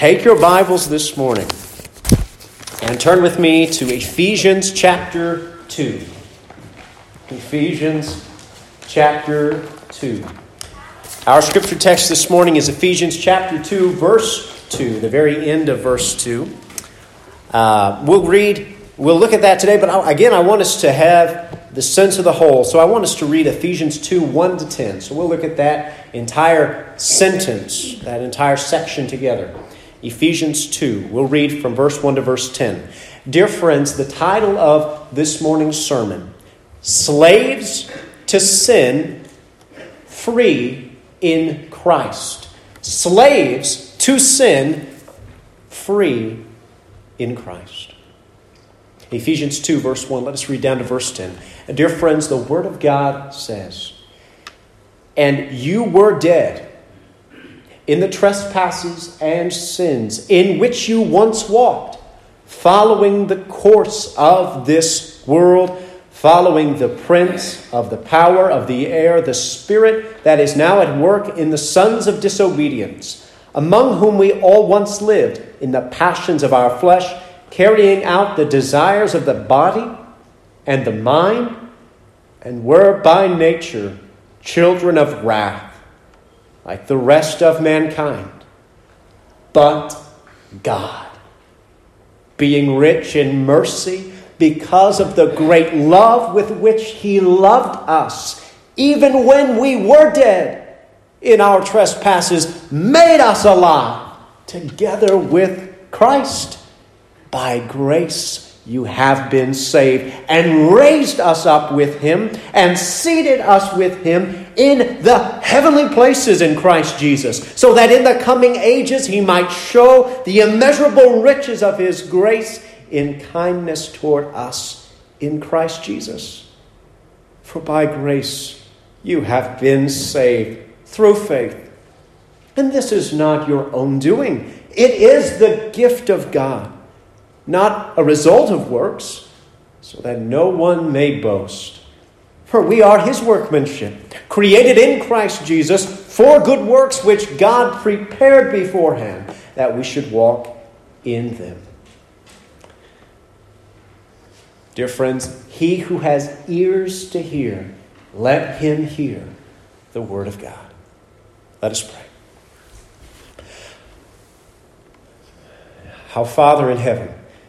Take your Bibles this morning and turn with me to Ephesians chapter 2. Ephesians chapter 2. Our scripture text this morning is Ephesians chapter 2, verse 2, the very end of verse 2. We'll look at that today, but I want us to have the sense of the whole. So I want us to read Ephesians 2, 1 to 10. So we'll look at that entire sentence, that entire section together. Ephesians 2. We'll read from verse 1 to verse 10. Dear friends, the title of this morning's sermon, Slaves to Sin, Free in Christ. Slaves to sin, free in Christ. Ephesians 2, verse 1. Let us read down to verse 10. Dear friends, the Word of God says, "And you were dead in the trespasses and sins in which you once walked, following the course of this world, following the prince of the power of the air, the spirit that is now at work in the sons of disobedience, among whom we all once lived in the passions of our flesh, carrying out the desires of the body and the mind, and were by nature children of wrath, like the rest of mankind. But God, being rich in mercy, because of the great love with which He loved us, even when we were dead in our trespasses, made us alive together with Christ. By grace you have been saved, and raised us up with Him, and seated us with Him in the heavenly places in Christ Jesus, so that in the coming ages He might show the immeasurable riches of His grace in kindness toward us in Christ Jesus. For by grace you have been saved through faith. And this is not your own doing. It is the gift of God, not a result of works, so that no one may boast. For we are His workmanship, created in Christ Jesus for good works which God prepared beforehand that we should walk in them. Dear friends, he who has ears to hear, let him hear the word of God. Let us pray. Our Father in heaven,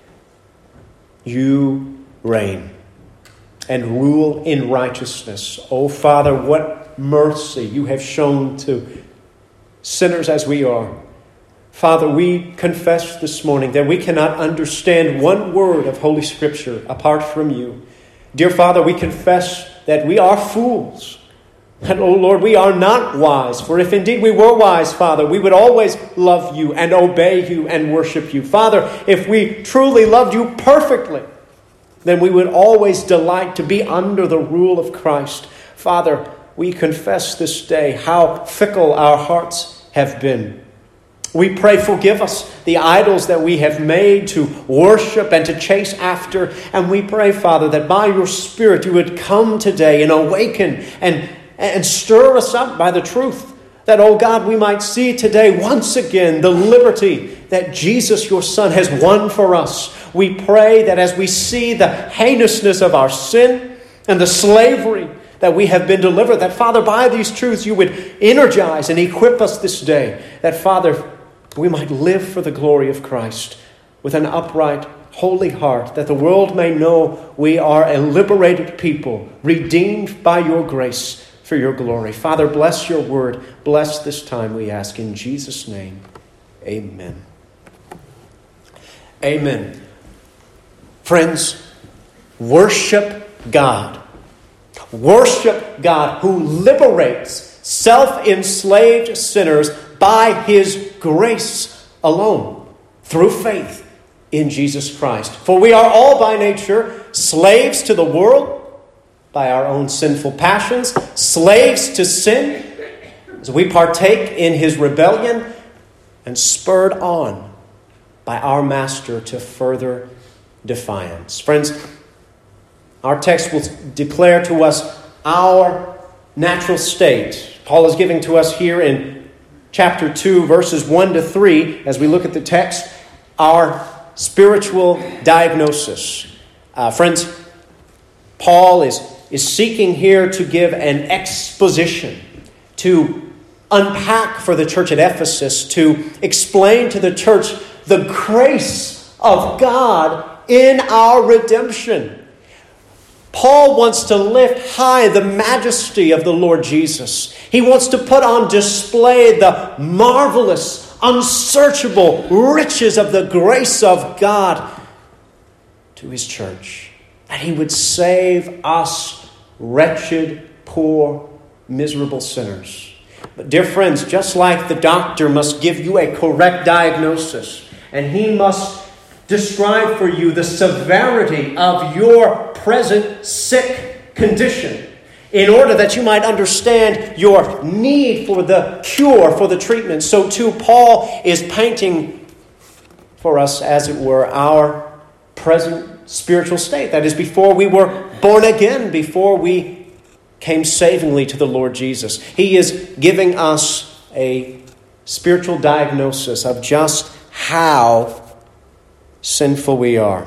you reign and rule in righteousness. Oh, Father, what mercy you have shown to sinners as we are. Father, we confess this morning that we cannot understand one word of Holy Scripture apart from you. Dear Father, we confess that we are fools. And, oh Lord, we are not wise. For if indeed we were wise, Father, we would always love you and obey you and worship you. Father, if we truly loved you perfectly, then we would always delight to be under the rule of Christ. Father, we confess this day how fickle our hearts have been. We pray, forgive us the idols that we have made to worship and to chase after. And we pray, Father, that by your Spirit you would come today and awaken and stir us up by the truth. That, oh God, we might see today once again the liberty that Jesus, your Son, has won for us. We pray that as we see the heinousness of our sin and the slavery that we have been delivered, that, Father, by these truths you would energize and equip us this day. That, Father, we might live for the glory of Christ with an upright, holy heart, that the world may know we are a liberated people, redeemed by your grace for your glory. Father, bless your word. Bless this time, we ask in Jesus' name. Amen. Amen. Friends, worship God. Worship God who liberates self-enslaved sinners by His grace alone, through faith in Jesus Christ. For we are all by nature slaves to the world, by our own sinful passions, slaves to sin, as we partake in his rebellion, and spurred on by our master to further defiance. Friends, our text will declare to us our natural state. Paul is giving to us here in chapter 2, verses 1 to 3, as we look at the text, our spiritual diagnosis. Friends, Paul is seeking here to give an exposition, to unpack for the church at Ephesus, to explain to the church the grace of God in our redemption. Paul wants to lift high the majesty of the Lord Jesus. He wants to put on display the marvelous, unsearchable riches of the grace of God to his church. That he would save us wretched, poor, miserable sinners. But dear friends, just like the doctor must give you a correct diagnosis, and he must describe for you the severity of your present sick condition in order that you might understand your need for the cure, for the treatment, so too Paul is painting for us, as it were, our present spiritual state. That is, before we were born again, before we came savingly to the Lord Jesus. He is giving us a spiritual diagnosis of just how sinful we are.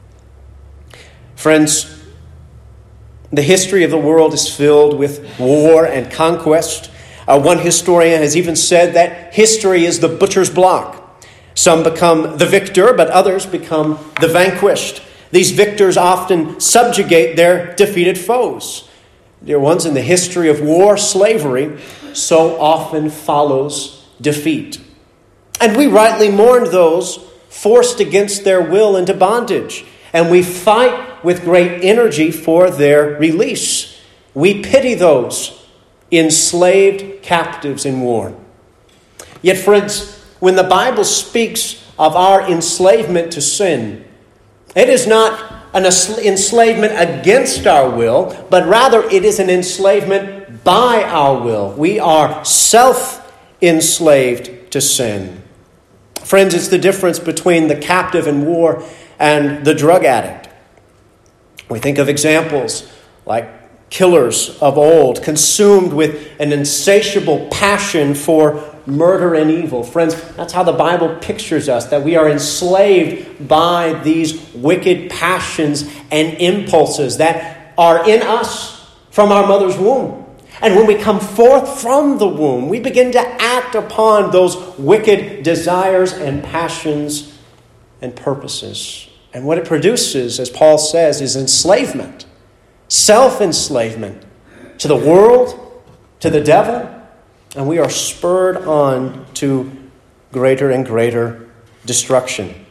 Friends, the history of the world is filled with war and conquest. One historian has even said that history is the butcher's block. Some become the victor, but others become the vanquished. These victors often subjugate their defeated foes. Dear ones, in the history of war, slavery so often follows defeat. And we rightly mourn those forced against their will into bondage. And we fight with great energy for their release. We pity those enslaved captives in war. Yet, friends, when the Bible speaks of our enslavement to sin, it is not an enslavement against our will, but rather it is an enslavement by our will. We are self-enslaved to sin. Friends, it's the difference between the captive in war and the drug addict. We think of examples like killers of old, consumed with an insatiable passion for murder and evil. Friends, that's how the Bible pictures us, that we are enslaved by these wicked passions and impulses that are in us from our mother's womb. And when we come forth from the womb, we begin to act upon those wicked desires and passions and purposes. And what it produces, as Paul says, is enslavement, self-enslavement to the world, to the devil, and we are spurred on to greater and greater destruction.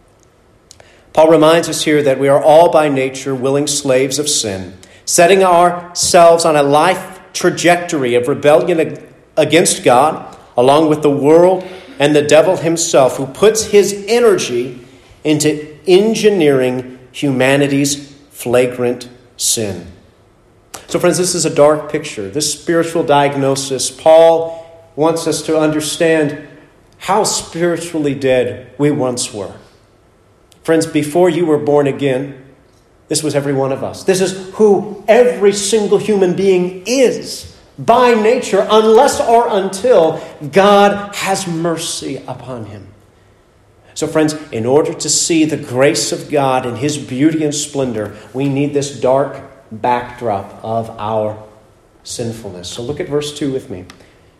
Paul reminds us here that we are all by nature willing slaves of sin, setting ourselves on a life trajectory of rebellion against God, along with the world and the devil himself, who puts his energy into engineering humanity's flagrant sin. So friends, this is a dark picture. This spiritual diagnosis, Paul wants us to understand how spiritually dead we once were. Friends, before you were born again, this was every one of us. This is who every single human being is by nature, unless or until God has mercy upon him. So friends, in order to see the grace of God in his beauty and splendor, we need this dark backdrop of our sinfulness. So look at verse 2 with me.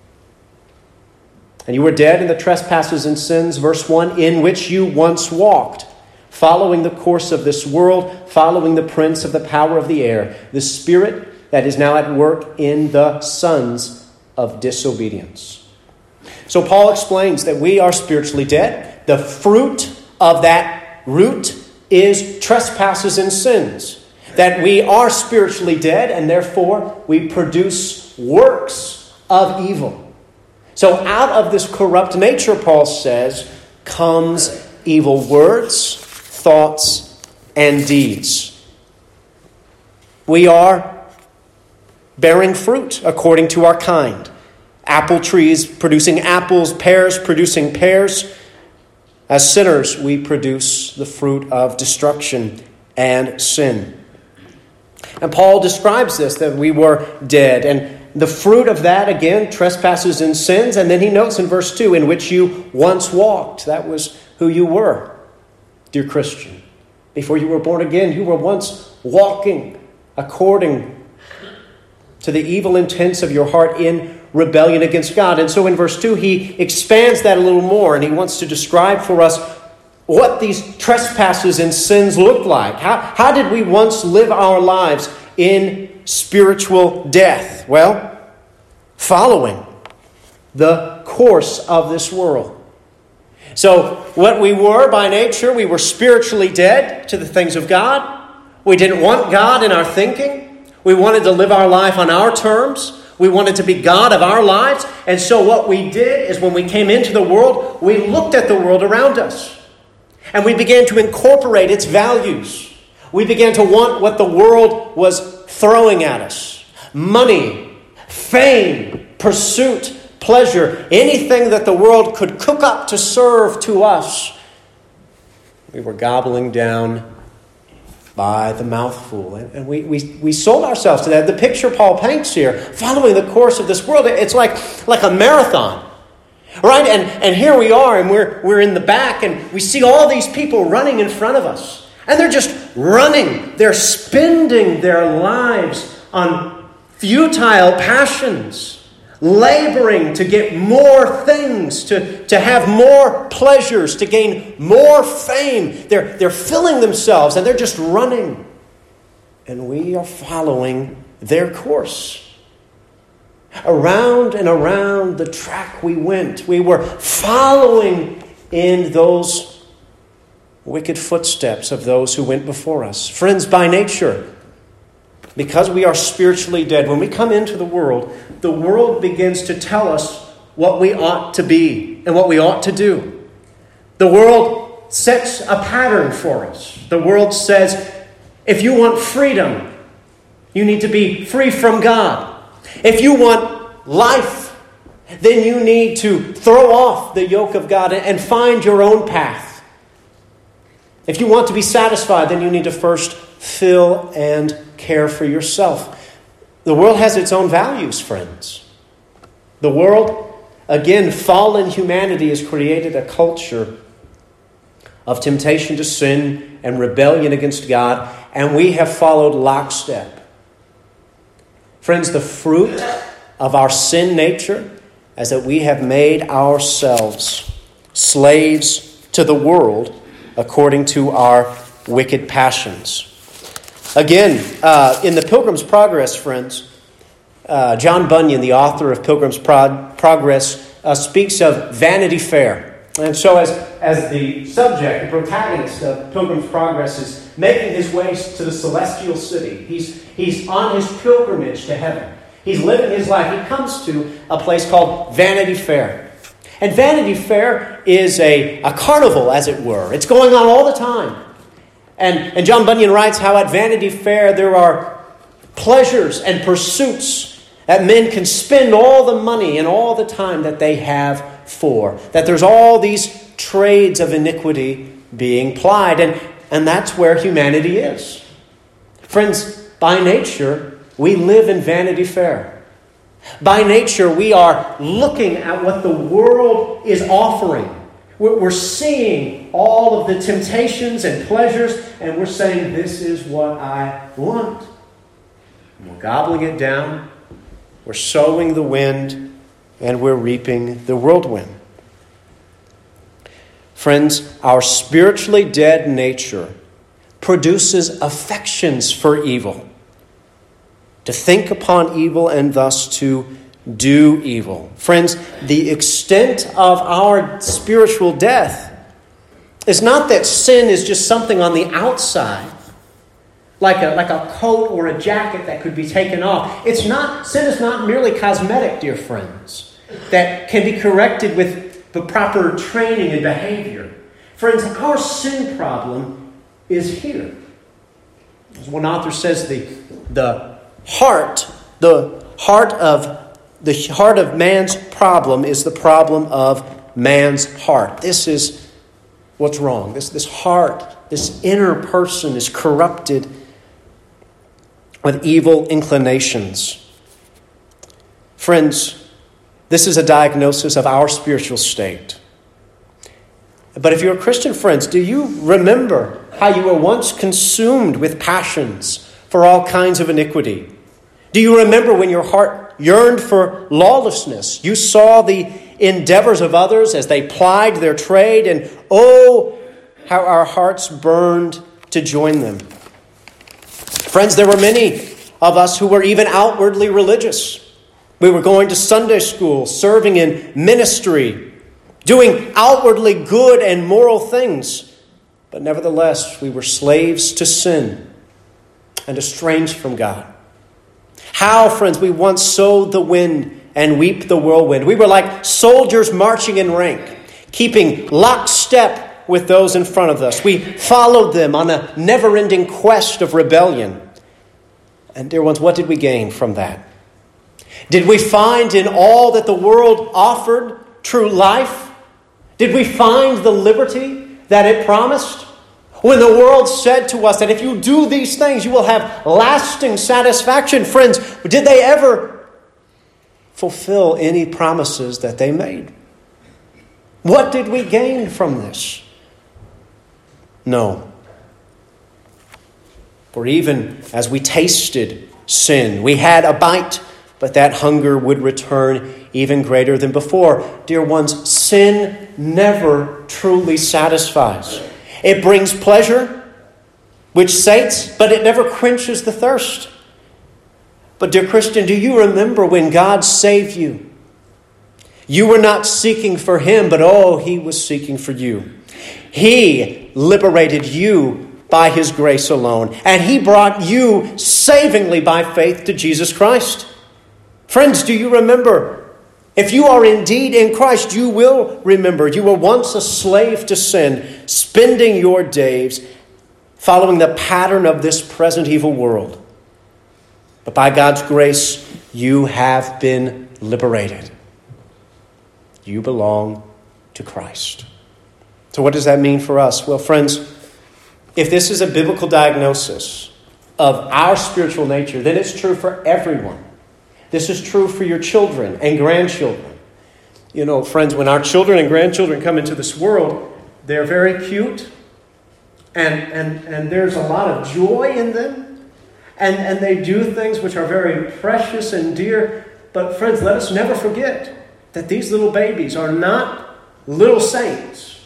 And you were dead in the trespasses and sins, verse 1, in which you once walked, following the course of this world, following the prince of the power of the air, the spirit that is now at work in the sons of disobedience. So Paul explains that we are spiritually dead. The fruit of that root is trespasses and sins. That we are spiritually dead, and therefore we produce works of evil. So out of this corrupt nature, Paul says, comes evil words, thoughts, and deeds. We are bearing fruit according to our kind. Apple trees producing apples, pears producing pears. As sinners, we produce the fruit of destruction and sin. And Paul describes this, that we were dead. And the fruit of that, again, trespasses and sins. And then he notes in verse 2, in which you once walked. That was who you were, dear Christian. Before you were born again, you were once walking according to the evil intents of your heart in rebellion against God. And so in verse 2, he expands that a little more, and he wants to describe for us what these trespasses and sins look like. How did we once live our lives in spiritual death? Well, following the course of this world. So what we were by nature, we were spiritually dead to the things of God. We didn't want God in our thinking. We wanted to live our life on our terms. We wanted to be God of our lives. And so what we did is when we came into the world, we looked at the world around us. And we began to incorporate its values. We began to want what the world was throwing at us. Money, fame, pursuit, pleasure, anything that the world could cook up to serve to us. We were gobbling down by the mouthful. And we sold ourselves to that. The picture Paul paints here, following the course of this world, it's like a marathon. Right? And here we are, and we're in the back, and we see all these people running in front of us. And they're just running. They're spending their lives on futile passions, laboring to get more things, to have more pleasures, to gain more fame. They're filling themselves, and they're just running. And we are following their course. Around and around the track we went. We were following in those wicked footsteps of those who went before us. Friends, by nature, because we are spiritually dead, when we come into the world begins to tell us what we ought to be and what we ought to do. The world sets a pattern for us. The world says, if you want freedom, you need to be free from God. If you want life, then you need to throw off the yoke of God and find your own path. If you want to be satisfied, then you need to first fill and care for yourself. The world has its own values, friends. The world, again, fallen humanity has created a culture of temptation to sin and rebellion against God, and we have followed lockstep. Friends, the fruit of our sin nature is that we have made ourselves slaves to the world according to our wicked passions. Again, in the Pilgrim's Progress, friends, John Bunyan, the author of Pilgrim's Progress, speaks of Vanity Fair. And so as the subject, the protagonist of Pilgrim's Progress is making his way to the celestial city, he's on his pilgrimage to heaven. He's living his life. He comes to a place called Vanity Fair. And Vanity Fair is a carnival, as it were. It's going on all the time. And John Bunyan writes how at Vanity Fair there are pleasures and pursuits that men can spend all the money and all the time that they have for. That there's all these trades of iniquity being plied. And that's where humanity is. Friends, by nature, we live in Vanity Fair. By nature, we are looking at what the world is offering. We're seeing all of the temptations and pleasures, and we're saying, this is what I want. And we're gobbling it down. We're sowing the wind, and we're reaping the whirlwind. Friends, our spiritually dead nature produces affections for evil. To think upon evil and thus to do evil. Friends, the extent of our spiritual death is not that sin is just something on the outside, like a coat or a jacket that could be taken off. Sin is not merely cosmetic, dear friends, that can be corrected with the proper training and behavior. Friends, our sin problem is here. As one author says, the heart of man's problem is the problem of man's heart. This is what's wrong. This heart, this inner person is corrupted with evil inclinations. Friends, this is a diagnosis of our spiritual state. But if you're a Christian, friends, do you remember how you were once consumed with passions for all kinds of iniquity? Do you remember when your heart yearned for lawlessness? You saw the endeavors of others as they plied their trade, and oh, how our hearts burned to join them. Friends, there were many of us who were even outwardly religious. We were going to Sunday school, serving in ministry, doing outwardly good and moral things. But nevertheless, we were slaves to sin and estranged from God. How, friends, we once sowed the wind and weep the whirlwind. We were like soldiers marching in rank, keeping lockstep with those in front of us. We followed them on a never-ending quest of rebellion. And dear ones, what did we gain from that? Did we find in all that the world offered true life? Did we find the liberty that it promised? When the world said to us that if you do these things, you will have lasting satisfaction. Friends, did they ever fulfill any promises that they made? What did we gain from this? No. For even as we tasted sin, we had a bite, but that hunger would return even greater than before. Dear ones, sin never truly satisfies. It brings pleasure, which sates, but it never quenches the thirst. But dear Christian, do you remember when God saved you? You were not seeking for Him, but He was seeking for you. He liberated you by His grace alone, and He brought you savingly by faith to Jesus Christ. Friends, do you remember? If you are indeed in Christ, you will remember you were once a slave to sin, spending your days following the pattern of this present evil world. But by God's grace, you have been liberated. You belong to Christ. So what does that mean for us? Well, friends, if this is a biblical diagnosis of our spiritual nature, then it's true for everyone. This is true for your children and grandchildren. You know, friends, when our children and grandchildren come into this world, they're very cute, and there's a lot of joy in them, and they do things which are very precious and dear. But friends, let us never forget that these little babies are not little saints.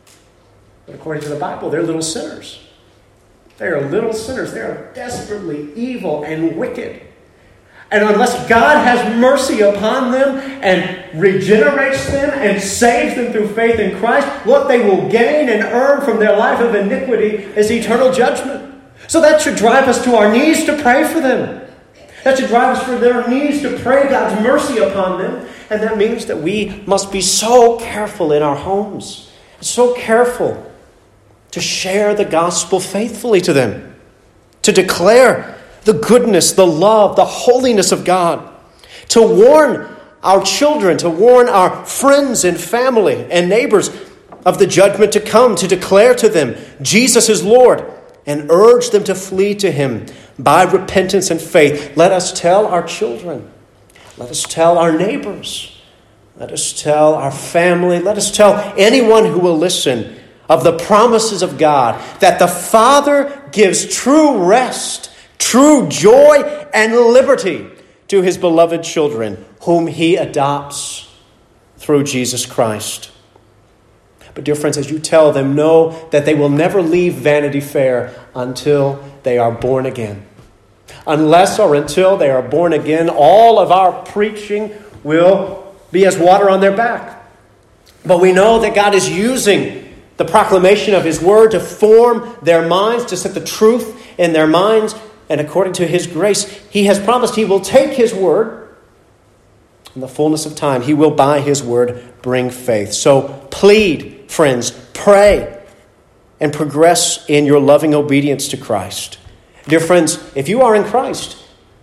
But according to the Bible, they're little sinners. They are little sinners. They are desperately evil and wicked. And unless God has mercy upon them and regenerates them and saves them through faith in Christ, what they will gain and earn from their life of iniquity is eternal judgment. So that should drive us to our knees to pray for them. That should drive us to their knees to pray God's mercy upon them. And that means that we must be so careful in our homes, so careful to share the gospel faithfully to them, to declare the goodness, the love, the holiness of God, to warn our children, to warn our friends and family and neighbors of the judgment to come, to declare to them Jesus is Lord, and urge them to flee to Him by repentance and faith. Let us tell our children, let us tell our neighbors, let us tell our family, let us tell anyone who will listen of the promises of God, that the Father gives true rest, true joy and liberty to His beloved children, whom He adopts through Jesus Christ. But dear friends, as you tell them, know that they will never leave Vanity Fair until they are born again. Unless or until they are born again, all of our preaching will be as water on their back. But we know that God is using the proclamation of His word to form their minds, to set the truth in their minds. And according to His grace, He has promised He will take His word. In the fullness of time, He will by His word bring faith. So plead, friends, pray, and progress in your loving obedience to Christ. Dear friends, if you are in Christ,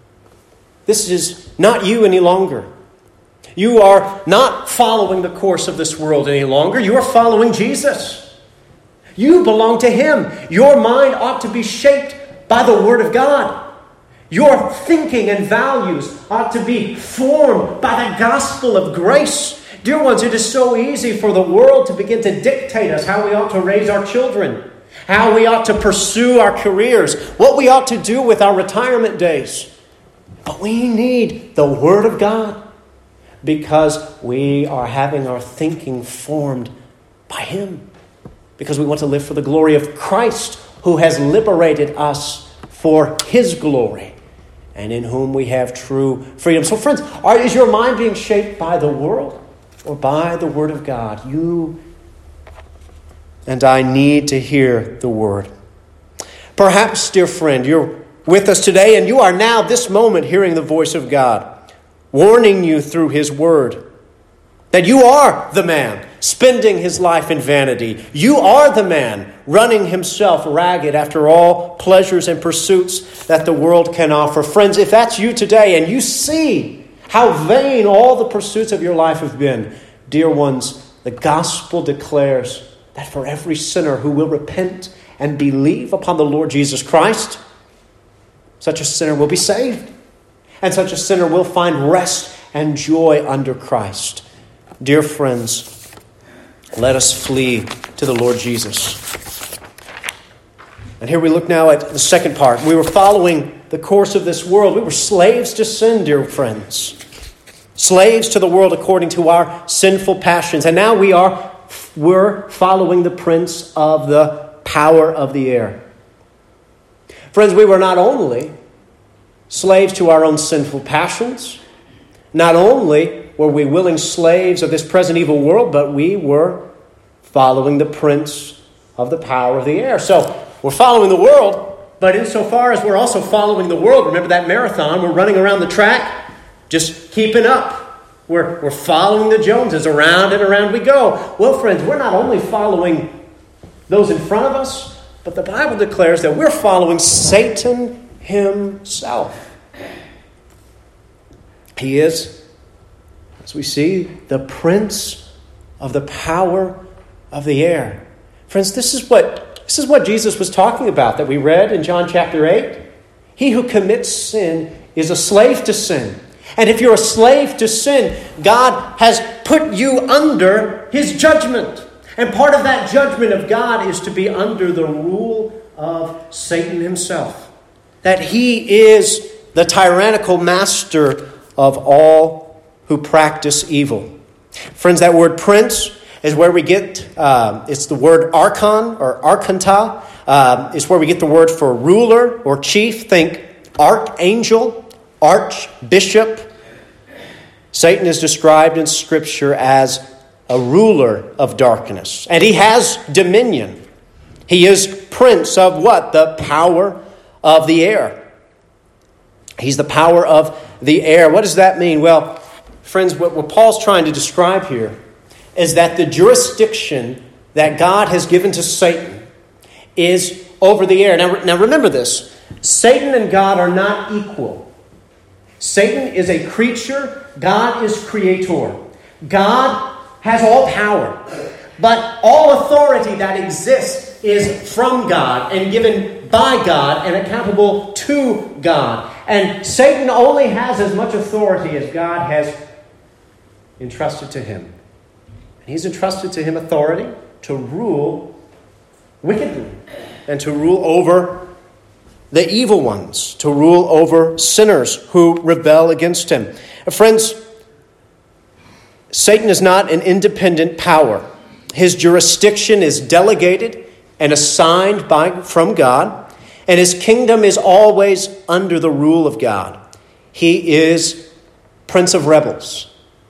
this is not you any longer. You are not following the course of this world any longer. You are following Jesus. You belong to Him. Your mind ought to be shaped by the Word of God. Your thinking and values ought to be formed by the gospel of grace. Dear ones, it is so easy for the world to begin to dictate us how we ought to raise our children, how we ought to pursue our careers, what we ought to do with our retirement days. But we need the Word of God because we are having our thinking formed by Him. Because we want to live for the glory of Christ, who has liberated us for His glory, and in whom we have true freedom. So friends, is your mind being shaped by the world or by the Word of God? You and I need to hear the Word. Perhaps, dear friend, you're with us today and you are now, this moment, hearing the voice of God, warning you through His Word that you are the man spending his life in vanity. You are the man running himself ragged after all pleasures and pursuits that the world can offer. Friends, if that's you today and you see how vain all the pursuits of your life have been, dear ones, the gospel declares that for every sinner who will repent and believe upon the Lord Jesus Christ, such a sinner will be saved. And such a sinner will find rest and joy under Christ. Dear friends, let us flee to the Lord Jesus. And here we look now at the second part. We were following the course of this world. We were slaves to sin, dear friends. Slaves to the world according to our sinful passions. And now we're following the prince of the power of the air. Friends, we were not only slaves to our own sinful passions, not only were we willing slaves of this present evil world, but we were following the prince of the power of the air. So we're following the world, but insofar as we're also following the world, remember that marathon, we're running around the track, just keeping up. We're following the Joneses, around and around we go. Well, friends, we're not only following those in front of us, but the Bible declares that we're following Satan himself. He is, as we see, the prince of the power of the air. Friends, this is what Jesus was talking about that we read in John chapter 8. He who commits sin is a slave to sin. And if you're a slave to sin, God has put you under His judgment. And part of that judgment of God is to be under the rule of Satan himself. That he is the tyrannical master of all who practice evil. Friends, that word prince is where we get, it's the word archon or archanta. It's where we get the word for ruler or chief. Think archangel, archbishop. Satan is described in Scripture as a ruler of darkness. And he has dominion. He is prince of what? The power of the air. He's the power of the air. What does that mean? Well, friends, what Paul's trying to describe here is that the jurisdiction that God has given to Satan is over the air. Now remember this. Satan and God are not equal. Satan is a creature. God is creator. God has all power. But all authority that exists is from God and given by God and accountable to God. And Satan only has as much authority as God has entrusted to him. And he's entrusted to him authority to rule wickedly and to rule over the evil ones, to rule over sinners who rebel against him. Friends, Satan is not an independent power. His jurisdiction is delegated and assigned from God, and his kingdom is always under the rule of God. He is Prince of Rebels.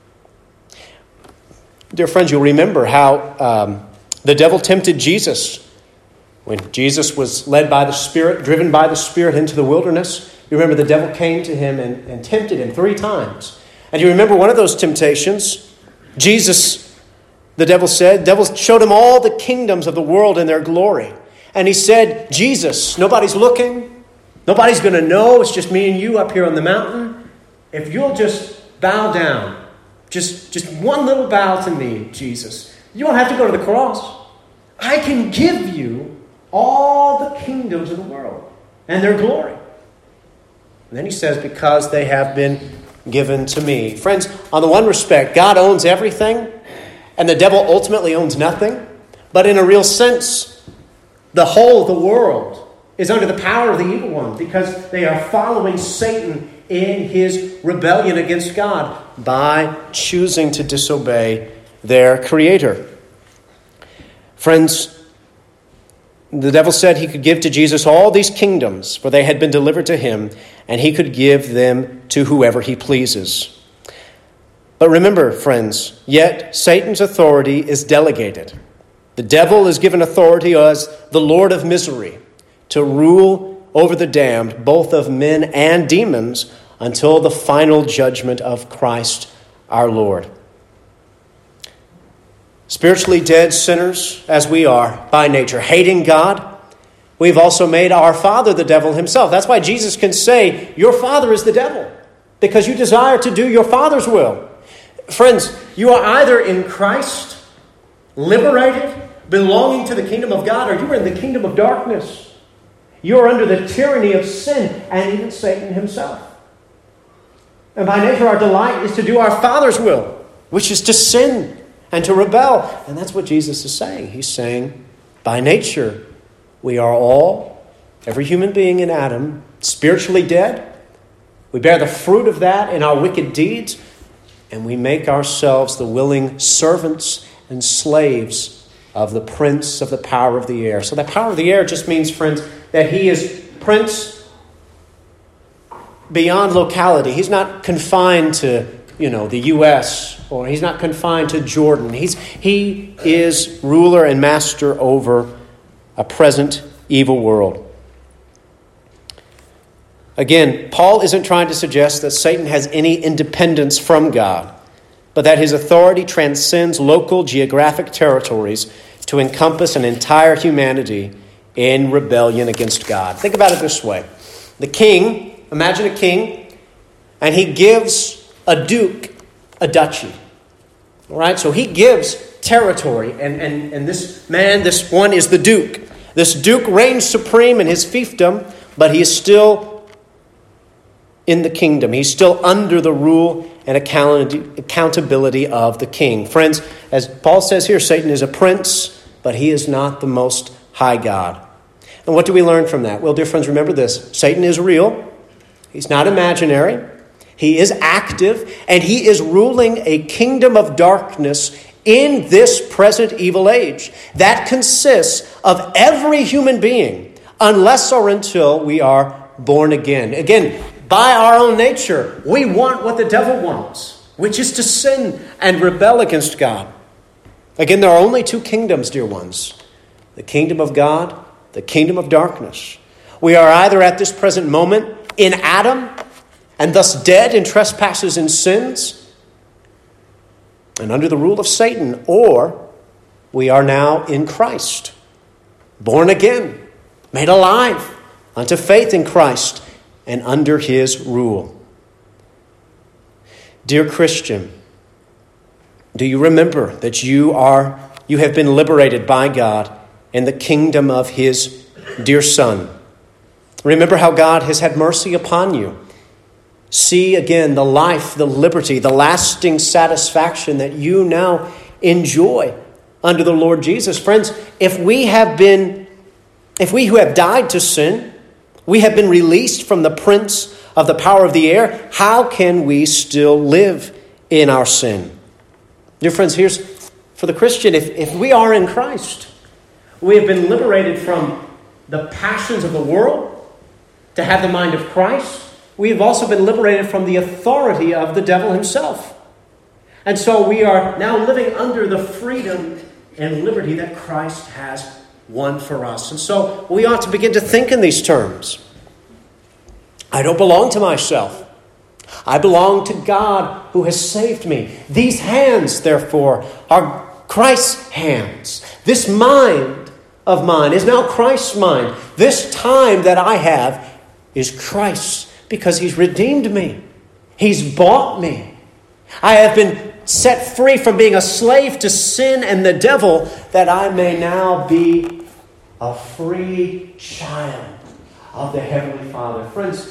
Dear friends, you'll remember how the devil tempted Jesus. When Jesus was led by the Spirit, driven by the Spirit into the wilderness, you remember the devil came to him and tempted him 3 times. And you remember one of those temptations, the devil showed him all the kingdoms of the world and their glory. And he said, Jesus, nobody's looking. Nobody's going to know. It's just me and you up here on the mountain. If you'll just bow down, just one little bow to me, Jesus. You don't have to go to the cross. I can give you all the kingdoms of the world and their glory. And then he says, because they have been given to me. Friends, on the one respect, God owns everything, and the devil ultimately owns nothing. But in a real sense, the whole of the world is under the power of the evil one because they are following Satan in his rebellion against God by choosing to disobey their Creator. Friends, the devil said he could give to Jesus all these kingdoms, for they had been delivered to him, and he could give them to whoever he pleases. But remember, friends, yet Satan's authority is delegated. The devil is given authority as the Lord of misery to rule over the damned, both of men and demons, until the final judgment of Christ our Lord. Spiritually dead sinners as we are by nature, hating God, we've also made our father the devil himself. That's why Jesus can say, your father is the devil, because you desire to do your father's will. Friends, you are either in Christ, liberated, belonging to the kingdom of God, or you are in the kingdom of darkness. You are under the tyranny of sin and even Satan himself. And by nature, our delight is to do our Father's will, which is to sin and to rebel. And that's what Jesus is saying. He's saying, by nature, we are all, every human being in Adam, spiritually dead. We bear the fruit of that in our wicked deeds, and we make ourselves the willing servants and slaves of the prince of the power of the air. So the power of the air just means, friends, that he is prince beyond locality. He's not confined to, the U.S., or he's not confined to Jordan. He is ruler and master over a present evil world. Again, Paul isn't trying to suggest that Satan has any independence from God, but that his authority transcends local geographic territories to encompass an entire humanity in rebellion against God. Think about it this way. The king, imagine a king, and he gives a duke a duchy. All right, so he gives territory, and this man, this one is the duke. This duke reigns supreme in his fiefdom, but he is still in the kingdom. He's still under the rule and accountability of the king. Friends, as Paul says here, Satan is a prince, but he is not the most high God. And what do we learn from that? Well, dear friends, remember this. Satan is real. He's not imaginary. He is active, and he is ruling a kingdom of darkness in this present evil age. That consists of every human being, unless or until we are born again. Again, by our own nature, we want what the devil wants, which is to sin and rebel against God. Again, there are only two kingdoms, dear ones. The kingdom of God, the kingdom of darkness. We are either at this present moment in Adam, and thus dead in trespasses and sins, and under the rule of Satan, or we are now in Christ, born again, made alive unto faith in Christ, and under his rule. Dear Christian, do you remember that you have been liberated by God in the kingdom of his dear Son? Remember how God has had mercy upon you. See again the life, the liberty, the lasting satisfaction that you now enjoy under the Lord Jesus. Friends, if we who have died to sin, we have been released from the prince of the power of the air, how can we still live in our sin? Dear friends, here's for the Christian, if we are in Christ, we have been liberated from the passions of the world to have the mind of Christ. We have also been liberated from the authority of the devil himself. And so we are now living under the freedom and liberty that Christ has won for us. And so we ought to begin to think in these terms. I don't belong to myself. I belong to God who has saved me. These hands, therefore, are Christ's hands. This mind of mine is now Christ's mind. This time that I have is Christ's, because he's redeemed me. He's bought me. I have been set free from being a slave to sin and the devil, that I may now be a free child of the Heavenly Father. Friends,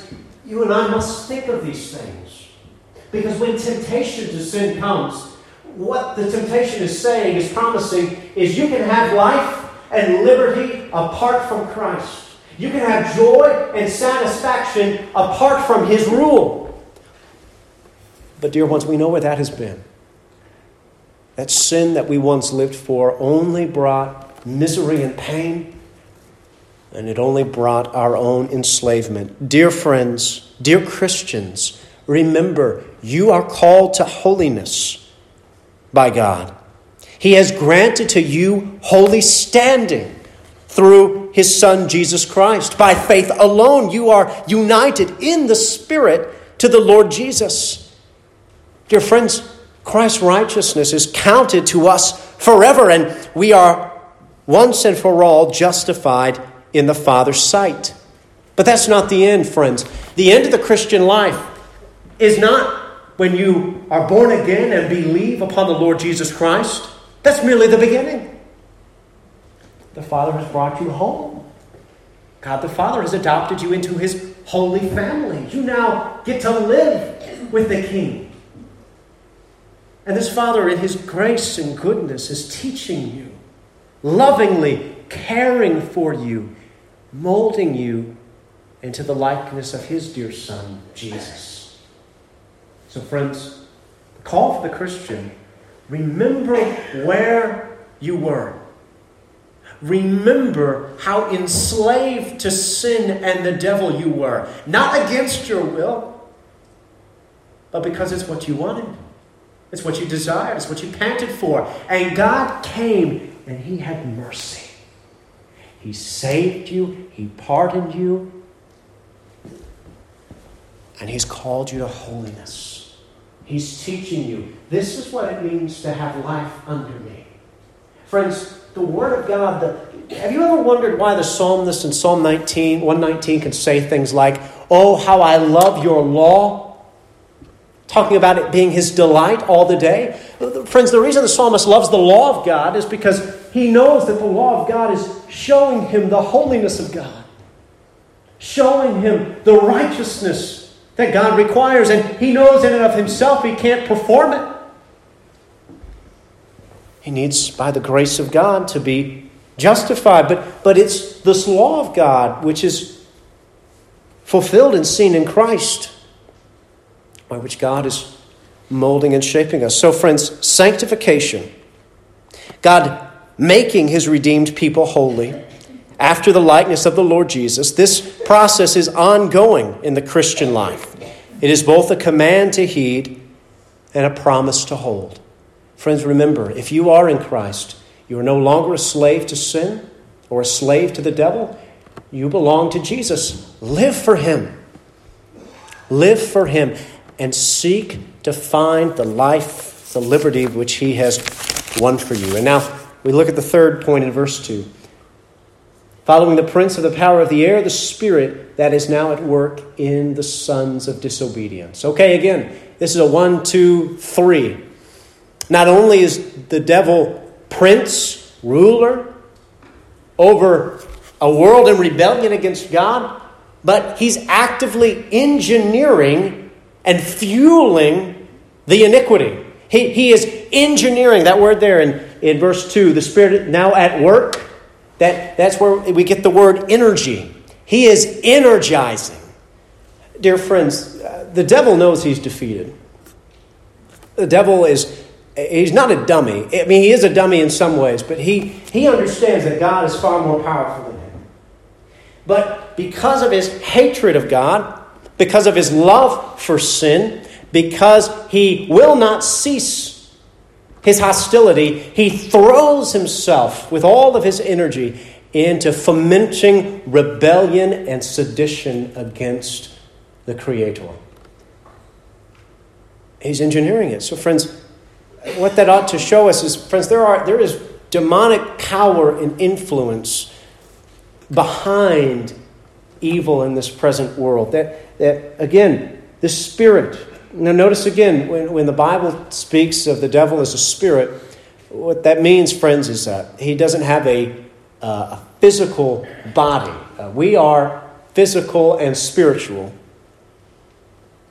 you and I must think of these things. Because when temptation to sin comes, what the temptation is saying, is promising, is you can have life and liberty apart from Christ. You can have joy and satisfaction apart from His rule. But dear ones, we know where that has been. That sin that we once lived for only brought misery and pain, and it only brought our own enslavement. Dear friends, dear Christians, remember, you are called to holiness by God. He has granted to you holy standing through His Son, Jesus Christ. By faith alone, you are united in the Spirit to the Lord Jesus. Dear friends, Christ's righteousness is counted to us forever, and we are once and for all justified in the Father's sight. But that's not the end, friends. The end of the Christian life is not when you are born again and believe upon the Lord Jesus Christ. That's merely the beginning. The Father has brought you home. God the Father has adopted you into His holy family. You now get to live with the King. And this Father, in His grace and goodness, is teaching you, lovingly caring for you, molding you into the likeness of His dear Son, Jesus. So friends, the call for the Christian, remember where you were. Remember how enslaved to sin and the devil you were. Not against your will, but because it's what you wanted. It's what you desired. It's what you panted for. And God came and He had mercy. He saved you. He pardoned you. And He's called you to holiness. He's teaching you. This is what it means to have life under me. Friends, the Word of God, have you ever wondered why the psalmist in Psalm 119 can say things like, "Oh, how I love your law," talking about it being his delight all the day? Friends, the reason the psalmist loves the law of God is because he knows that the law of God is showing him the holiness of God, showing him the righteousness that God requires, and he knows in and of himself he can't perform it. He needs, by the grace of God, to be justified. But it's this law of God which is fulfilled and seen in Christ, by which God is molding and shaping us. So, friends, sanctification, God making His redeemed people holy after the likeness of the Lord Jesus, this process is ongoing in the Christian life. It is both a command to heed and a promise to hold. Friends, remember, if you are in Christ, you are no longer a slave to sin or a slave to the devil. You belong to Jesus. Live for Him. Live for Him and seek to find the life, the liberty which He has won for you. And now we look at the third point in verse 2. Following the prince of the power of the air, the spirit that is now at work in the sons of disobedience. Okay, again, this is a 1, 2, 3. Not only is the devil prince, ruler, over a world in rebellion against God, but he's actively engineering and fueling the iniquity. He is engineering, that word there in verse 2, the Spirit now at work. That's where we get the word energy. He is energizing. Dear friends, the devil knows he's defeated. The devil he's not a dummy. I mean, he is a dummy in some ways, but he understands that God is far more powerful than him. But because of his hatred of God, because of his love for sin, because he will not cease his hostility, he throws himself with all of his energy into fomenting rebellion and sedition against the Creator. He's engineering it. So, friends, what that ought to show us is, friends, there is demonic power and influence behind evil in this present world. That again, the spirit. Now notice again, when the Bible speaks of the devil as a spirit, what that means, friends, is that he doesn't have a physical body. We are physical and spiritual.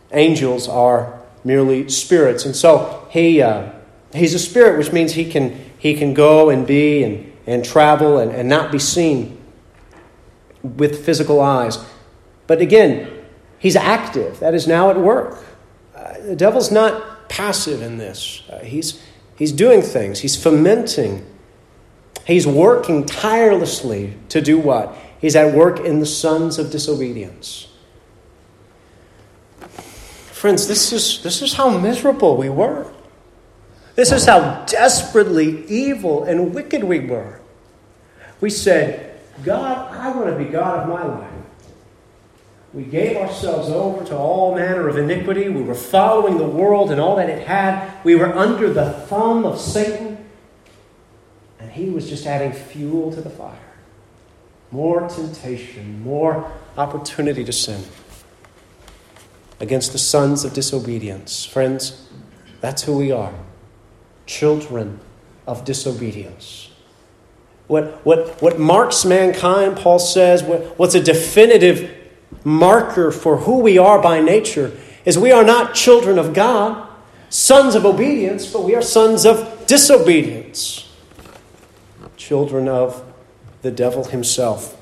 Angels are merely spirits. And so he's a spirit, which means he can go and be and travel and not be seen with physical eyes. But again, he's active. That is now at work. The devil's not passive in this. He's doing things. He's fomenting. He's working tirelessly to do what? He's at work in the sons of disobedience. Friends, this is how miserable we were. This is how desperately evil and wicked we were. We said, God, I want to be God of my life. We gave ourselves over to all manner of iniquity. We were following the world and all that it had. We were under the thumb of Satan. And he was just adding fuel to the fire. More temptation, more opportunity to sin against the sons of disobedience. Friends, that's who we are. Children of disobedience. What marks mankind, Paul says, what's a definitive marker for who we are by nature is we are not children of God, sons of obedience, but we are sons of disobedience. Children of the devil himself.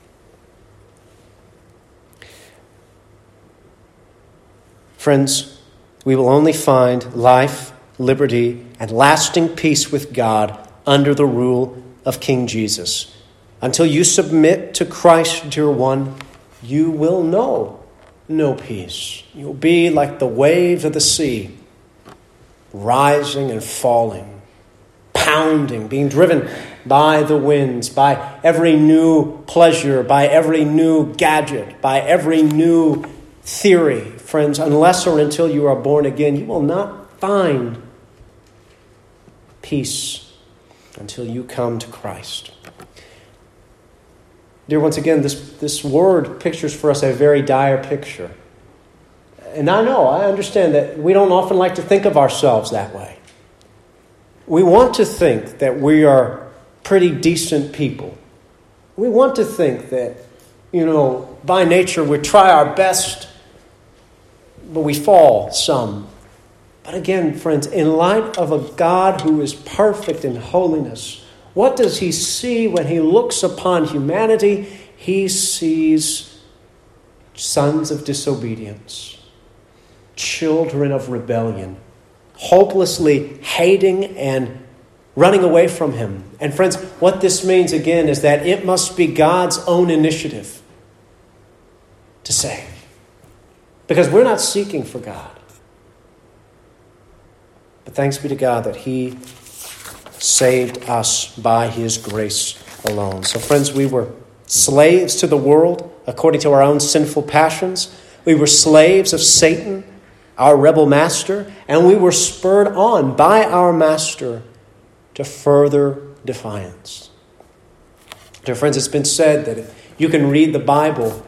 Friends, we will only find life, liberty, and lasting peace with God under the rule of King Jesus. Until you submit to Christ, dear one, you will know no peace. You'll be like the waves of the sea, rising and falling, pounding, being driven by the winds, by every new pleasure, by every new gadget, by every new theory. Friends, unless or until you are born again, you will not find peace until you come to Christ. Dear, once again, this word pictures for us a very dire picture. And I understand that we don't often like to think of ourselves that way. We want to think that we are pretty decent people. We want to think that, by nature we try our best, but we fall some. But again, friends, in light of a God who is perfect in holiness, what does he see when he looks upon humanity? He sees sons of disobedience, children of rebellion, hopelessly hating and running away from him. And friends, what this means again is that it must be God's own initiative to save. Because we're not seeking for God. But thanks be to God that he saved us by his grace alone. So friends, we were slaves to the world according to our own sinful passions. We were slaves of Satan, our rebel master, and we were spurred on by our master to further defiance. Dear friends, it's been said that if you can read the Bible,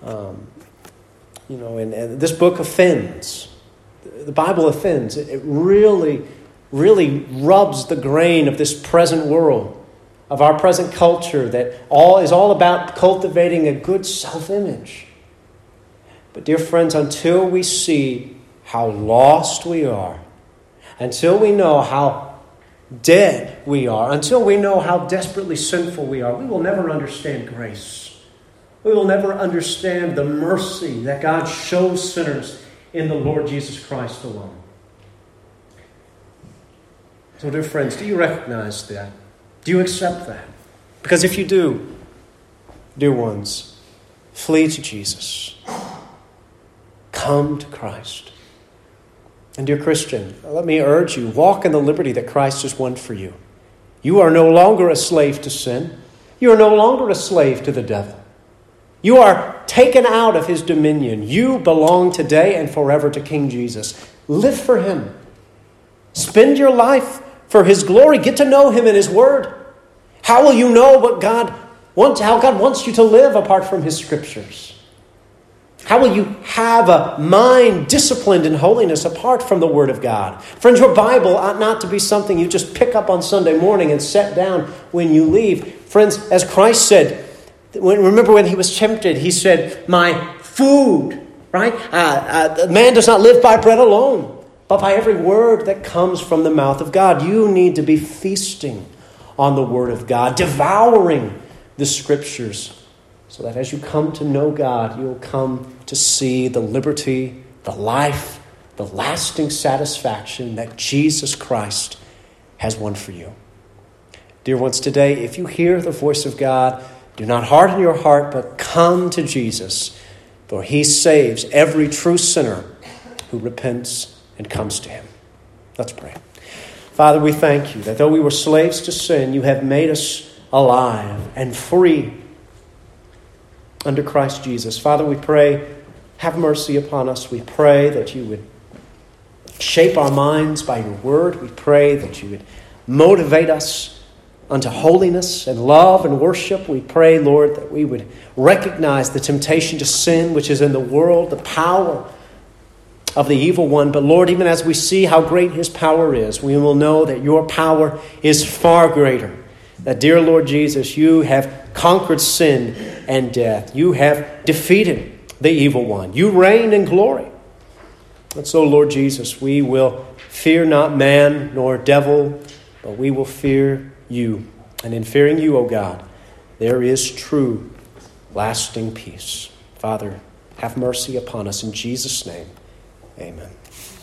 and this book offends. The Bible offends. It really rubs the grain of this present world, of our present culture that is all about cultivating a good self-image. But dear friends, until we see how lost we are, until we know how dead we are, until we know how desperately sinful we are, we will never understand grace. We will never understand the mercy that God shows sinners in the Lord Jesus Christ alone. So, dear friends, do you recognize that? Do you accept that? Because if you do, dear ones, flee to Jesus. Come to Christ. And dear Christian, let me urge you, walk in the liberty that Christ has won for you. You are no longer a slave to sin. You are no longer a slave to the devil. You are taken out of his dominion. You belong today and forever to King Jesus. Live for him. Spend your life for his glory. Get to know him in his word. How will you know how God wants you to live apart from his scriptures? How will you have a mind disciplined in holiness apart from the word of God? Friends, your Bible ought not to be something you just pick up on Sunday morning and set down when you leave. Friends, as Christ said, remember when he was tempted, he said, my food right? Man does not live by bread alone, but by every word that comes from the mouth of God. You need to be feasting on the Word of God, devouring the Scriptures, so that as you come to know God, you'll come to see the liberty, the life, the lasting satisfaction that Jesus Christ has won for you. Dear ones, today, if you hear the voice of God, do not harden your heart, but come to Jesus, for He saves every true sinner who repents and comes to Him. Let's pray. Father, we thank you that though we were slaves to sin, you have made us alive and free under Christ Jesus. Father, we pray, have mercy upon us. We pray that you would shape our minds by your word. We pray that you would motivate us unto holiness and love and worship. We pray, Lord, that we would recognize the temptation to sin which is in the world, the power of the evil one. But Lord, even as we see how great his power is, we will know that your power is far greater. That, dear Lord Jesus, you have conquered sin and death. You have defeated the evil one. You reign in glory. And so, Lord Jesus, we will fear not man nor devil, but we will fear you. And in fearing you, O God, there is true, lasting peace. Father, have mercy upon us in Jesus' name. Amen.